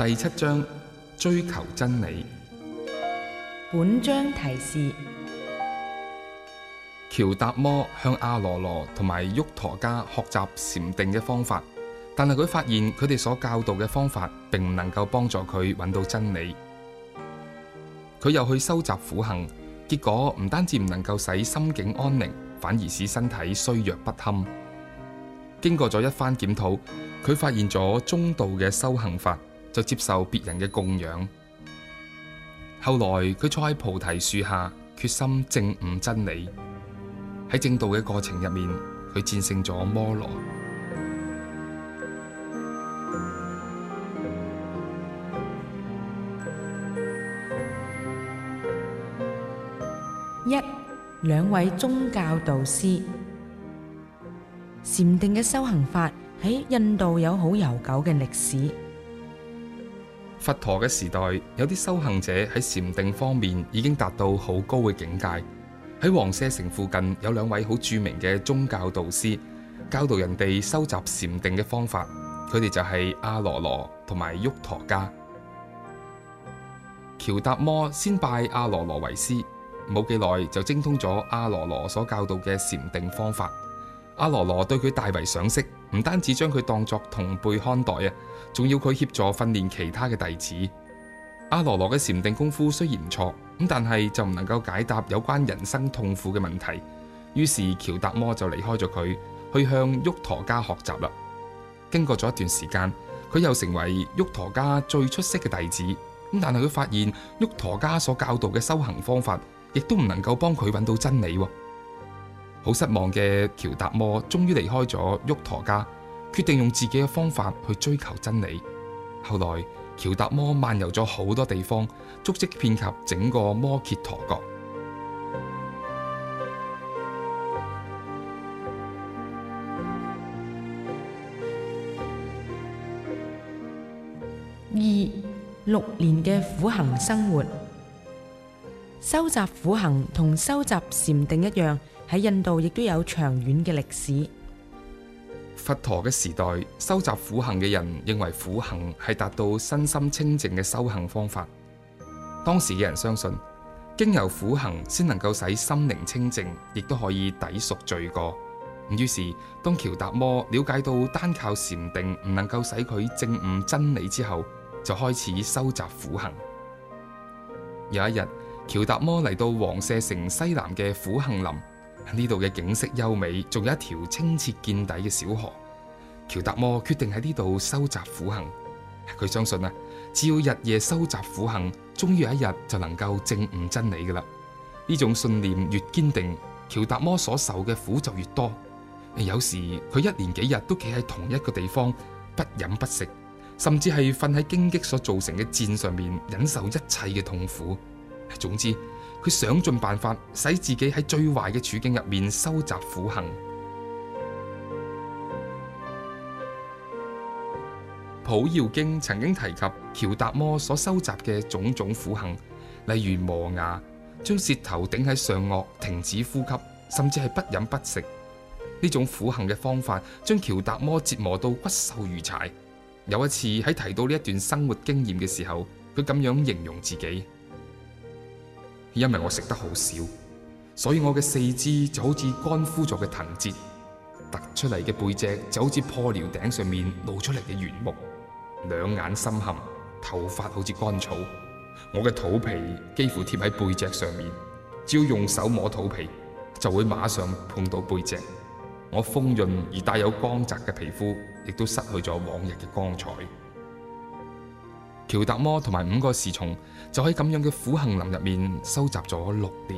第7章追求真理。 本章提示： 喬達摩向阿羅羅同埋沃陀家學習禪定嘅方法，但係佢發現佢哋所教導嘅方法並唔能夠幫助佢揾到真理。佢又去收集苦行，結果唔單止唔能夠使心境安寧，反而使身體衰弱不堪。經過咗一番檢討，佢發現咗中道嘅修行法，就接受別人嘅供養。後來佢坐喺菩提樹下，決心證悟真理。喺證道嘅過程入面，佢戰勝咗摩羅。 兩位宗教導師。禪定嘅修行法喺印度有好悠久嘅歷史。 佛陀嘅時代，有啲修行者喺禪定方面已經達到好高嘅境界。喺王舍城附近有2位好著名嘅宗教導師，教導人哋收集禪定嘅方法。佢哋就係阿羅羅同埋沃陀家。喬達摩先拜阿羅羅為師，冇幾耐就精通咗阿羅羅所教導嘅禪定方法。阿羅羅對佢大為賞識，唔單止將佢當作同輩看待啊，仲要佢協助訓練其他嘅弟子。阿羅羅嘅禪定功夫雖然唔錯，但係就唔能夠解答有關人生痛苦嘅問題。於是喬達摩就離開咗佢，去向沃陀家學習啦。經過咗一段時間，佢又成為沃陀家最出色嘅弟子。但係佢發現沃陀家所教導嘅修行方法，亦都唔能夠幫佢揾到真理。好失望嘅喬達摩終於離開咗沃陀家，決定用自己嘅方法去追求真理。後來喬達摩漫遊咗好多地方，足跡遍及整個摩羯陀國。 6年嘅苦行生活。收集苦行同收集禪定一樣，喺印度亦都有長遠嘅歷史。 佛陀嘅時代，收集苦行嘅人認為苦行係達到身心清淨嘅修行方法。當時嘅人相信，經由苦行先能夠使心靈清淨，亦都可以抵贖罪過。於是，當喬達摩了解到單靠禪定唔能夠使佢證悟真理之後，就開始收集苦行。有一日，喬達摩嚟到王舍城西南嘅苦行林，呢度嘅景色優美，仲有一條清澈見底嘅小河。喬達摩決定喺呢度收集苦行。佢相信只要日夜收集苦行，終於有一日就能夠證悟真理㗎喇。呢種信念越堅定，喬達摩所受嘅苦就越多。有時佢1年幾日都企喺同一個地方，不飲不食，甚至係瞓喺荊棘所造成嘅箭上面，忍受一切嘅痛苦。總之，佢想盡辦法使自己喺最壞嘅處境入面收集苦行。普要經曾經提及喬達摩所收集嘅種種苦行，例如磨牙、將舌頭頂喺上顎、停止呼吸，甚至係不飲不食。呢種苦行嘅方法將喬達摩折磨到骨瘦如柴。有一次喺提到呢一段生活經驗嘅時候，佢咁樣形容自己：因為我食得好少，所以我嘅四肢就好似乾枯咗嘅藤節，突出嚟嘅背脊就好似破寮頂上面露出嚟嘅原木，兩眼深陷，頭髮好似乾草。我嘅肚皮幾乎貼喺背脊上面，只要用手摸肚皮，就會馬上碰到背脊。我豐潤而帶有光澤嘅皮膚，亦都失去咗往日嘅光彩。喬達摩同埋5個侍從就喺咁樣嘅苦行林入面收集咗6年。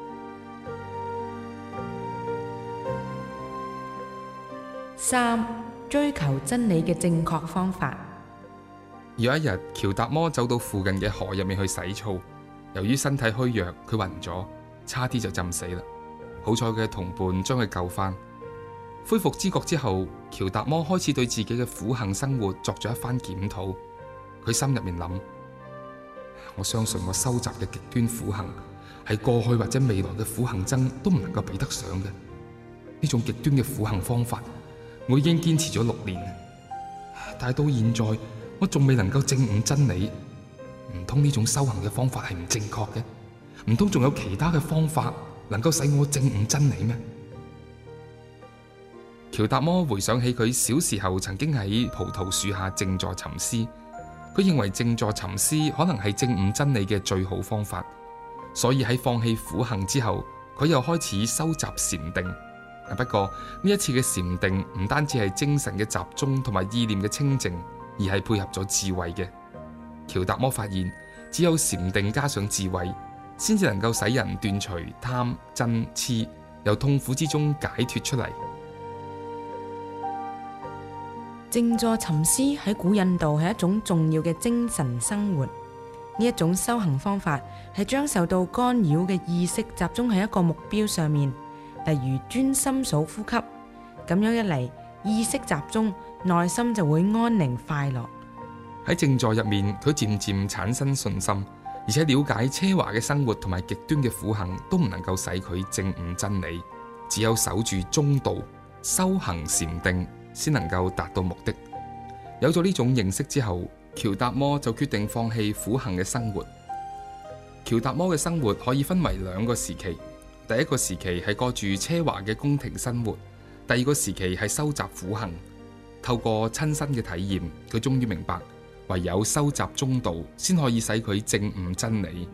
3. 追求真理嘅正確方法。 有一日，喬達摩走到附近嘅河入面去洗澡，由於身體虛弱，佢暈咗，差啲就浸死啦。好彩佢嘅同伴將佢救翻。恢復知覺之後，喬達摩開始對自己嘅苦行生活作咗一番檢討。佢心入面諗：我相信我收集嘅極端苦行係過去或者未來嘅苦行僧都唔能夠比得上嘅。呢種極端嘅苦行方法，我已經堅持咗6年，但係到現在我仲未能夠證悟真理，唔通呢種修行嘅方法係唔正確嘅？唔通仲有其他嘅方法能夠使我證悟真理咩？喬達摩回想起佢小時候曾經喺葡萄樹下靜坐沉思，佢認為靜坐沉思可能係證悟真理嘅最好方法，所以喺放棄苦行之後，佢又開始收集禪定。不過呢一次嘅禪定唔單止係精神嘅集中同埋意念嘅清靜，而係配合咗智慧嘅。喬達摩發現，只有禪定加上智慧，先至能夠使人斷除貪、嗔、癡，由痛苦之中解脫出嚟。 靜坐沉思喺古印度係一種重要嘅精神生活。呢一種修行方法係將受到干擾嘅意識集中喺一個目標上面，例如專心數呼吸。咁樣一嚟，意識集中，內心就會安寧快樂。 喺靜坐入面，佢漸漸產生信心，而且了解奢華嘅生活同埋極端嘅苦行都唔能夠使佢證悟真理，只有守住中道，修行禪定，先能夠達到目的。有咗呢種認識之後，喬達摩就決定放棄苦行嘅生活。喬達摩嘅生活可以分為兩個時期，第一個時期係過住奢華嘅宮廷生活，第二個時期係收集苦行。透過親身嘅體驗，佢終於明白，唯有收集中道，先可以使佢證悟真理。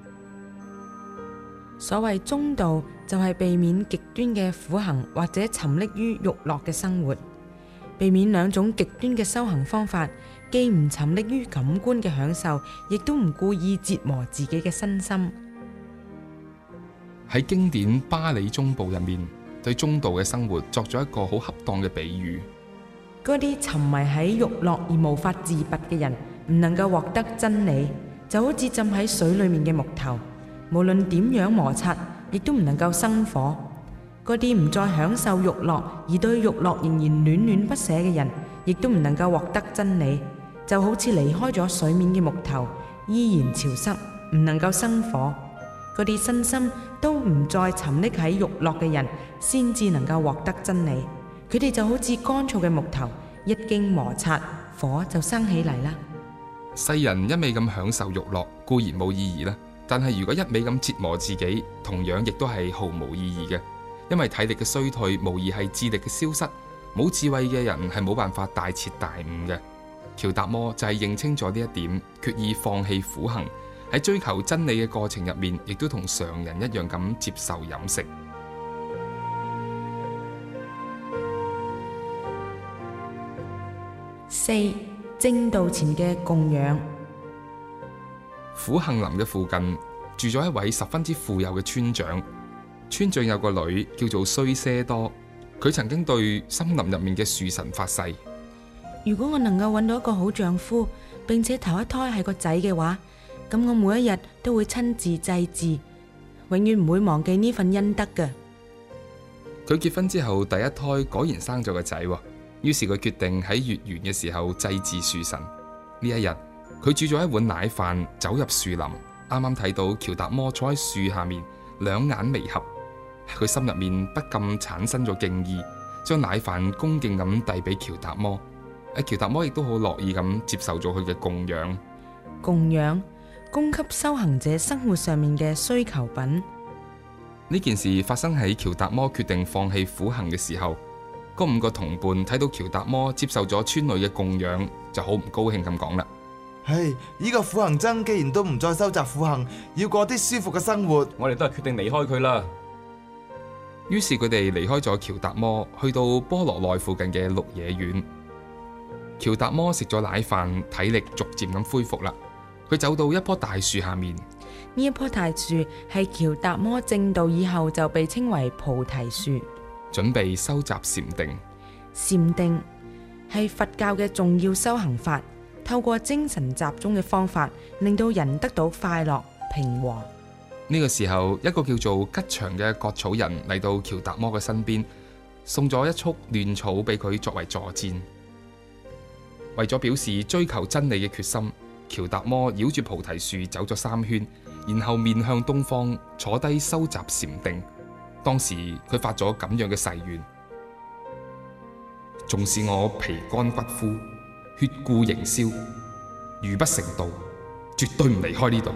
所謂中道，就係避免極端嘅苦行或者沉溺於欲樂嘅生活。避免兩種極端嘅修行方法，既唔沉溺於感官嘅享受，亦都唔故意折磨自己嘅身心。 喺經典巴里中部入面，對中道嘅生活作咗一個好恰當嘅比喻。 嗰啲沉迷喺欲樂而無法自拔嘅人，唔能夠獲得真理，就好似浸喺水裏面嘅木頭，無論點樣摩擦，亦都唔能夠生火。嗰啲唔再享受欲樂而對欲樂仍然戀戀不捨嘅人，亦都唔能夠獲得真理，就好似離開咗水面嘅木頭，依然潮濕，唔能夠生火。嗰啲身心都唔再沉溺喺欲樂嘅人，先至能夠獲得真理。佢哋就好似乾燥嘅木頭，一經摩擦，火就生起嚟啦。 世人一味咁享受欲樂固然冇意義啦，但係如果一味咁折磨自己，同樣亦都係毫無意義嘅。因為體力嘅衰退無疑係智力嘅消失，冇智慧嘅人係冇辦法大徹大悟嘅。喬達摩就係認清咗呢一點，決意放棄苦行，喺追求真理嘅過程入面，亦都同常人一樣咁接受飲食。 四、正道前嘅供養。 苦行林嘅附近住咗一位十分之富有嘅村長。村長有個女叫做須舍多，佢曾經對森林入面嘅樹神發誓： 如果我能夠揾到一個好丈夫，並且頭一胎係個仔嘅話，咁我每一日都會親自祭祀，永遠唔會忘記呢份恩德嘅。 佢結婚之後，第一胎果然生咗個仔，於是佢決定喺月圓嘅時候祭祀樹神。呢一日，佢煮咗一碗奶飯，走入樹林，啱啱睇到喬達摩坐喺樹下面，兩眼微合。佢心入面不禁產生咗敬意，將奶飯恭敬咁遞俾喬達摩。喬達摩亦都好樂意咁接受咗佢嘅供養。 供養，供給修行者生活上面嘅需求品。 呢件事發生喺喬達摩決定放棄苦行嘅時候，嗰5個同伴睇到喬達摩接受咗村女嘅供養，就好唔高興咁講啦： 唉，呢個苦行僧既然都唔再收集苦行，要過啲舒服嘅生活， 我哋都係決定離開佢啦。 於是佢哋離開咗喬達摩，去到波羅奈附近嘅鹿野苑。喬達摩食咗奶飯，體力逐漸咁恢復啦。佢走到一棵大樹下面， 呢一棵大樹係喬達摩證道以後就被稱為菩提樹， 準備收集禪定。 禪定係佛教嘅重要修行法，透過精神集中嘅方法，令到人得到快樂平和。 呢個時候，一個叫做吉祥嘅割草人嚟到喬達摩嘅身邊，送咗一束亂草俾佢作為坐墊。為咗表示追求真理嘅決心，喬達摩繞住菩提樹走咗3圈，然後面向東方坐低收集禪定。當時佢發咗咁樣嘅誓願：縱使我皮乾骨枯， 血固營銷，如不成道，絕對唔離開呢度。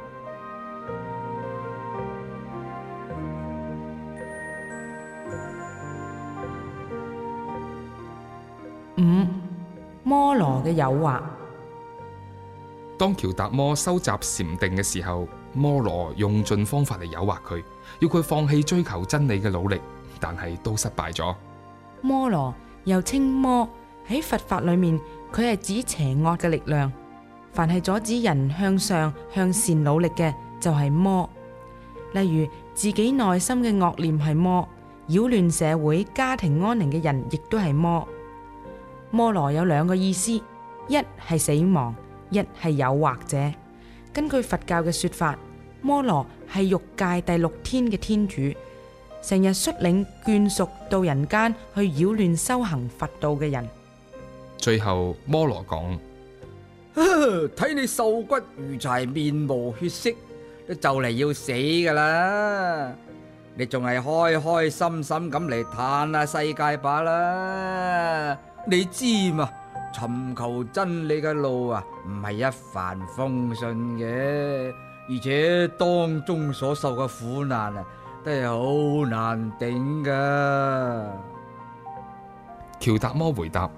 五、摩羅嘅誘惑。 當喬達摩收集禪定嘅時候，摩羅用盡方法嚟誘惑佢，要佢放棄追求真理嘅努力，但係都失敗咗。 摩羅又稱魔，喺佛法裏面，佢係指邪惡嘅力量。凡係阻止人向上向善努力嘅，就係魔。例如自己內心嘅惡念係魔，擾亂社會家庭安寧嘅人亦都係魔。摩羅有兩個意思，一係死亡，一係誘惑者。根據佛教嘅說法，摩羅係欲界第六天嘅天主，成日率領眷屬到人間去擾亂修行佛道嘅人。 最後摩羅講： 睇你瘦骨如柴，面無血色，都就嚟要死噶啦！你仲係開開心心咁嚟嘆下世界罷啦！你知嘛？尋求真理嘅路啊，唔係一帆風順嘅，而且當中所受嘅苦難啊，都係好難頂噶。 喬達摩回答：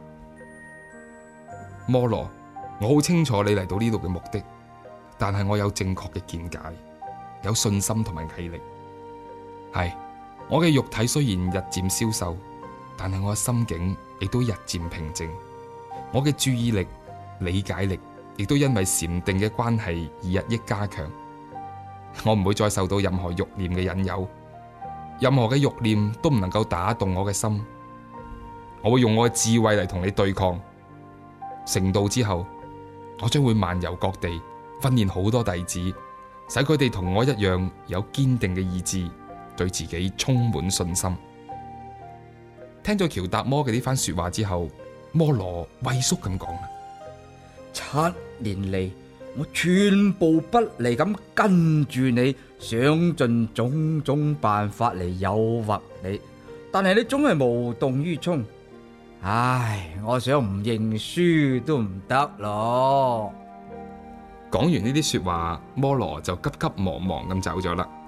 摩羅，我好清楚你嚟到呢度嘅目的，但係我有正確嘅見解，有信心同埋毅力。係，我嘅肉體雖然日漸消瘦，但係我嘅心境亦都日漸平靜。我嘅注意力、理解力亦都因為禪定嘅關係而日益加強。我唔會再受到任何慾念嘅引誘，任何嘅慾念都唔能夠打動我嘅心。我會用我嘅智慧嚟同你對抗。成道之後，我將會漫遊各地，訓練好多弟子，使佢哋同我一樣有堅定嘅意志，對自己充滿信心。聽咗喬達摩嘅呢番說話之後，摩羅畏縮咁講啦 ：7年嚟，我全部不離咁跟住你，想盡種種辦法嚟誘惑你，但係你總係無動於衷。唉，我想唔認輸都唔得咯。 講完呢啲說話，摩羅就急急忙忙咁走咗啦。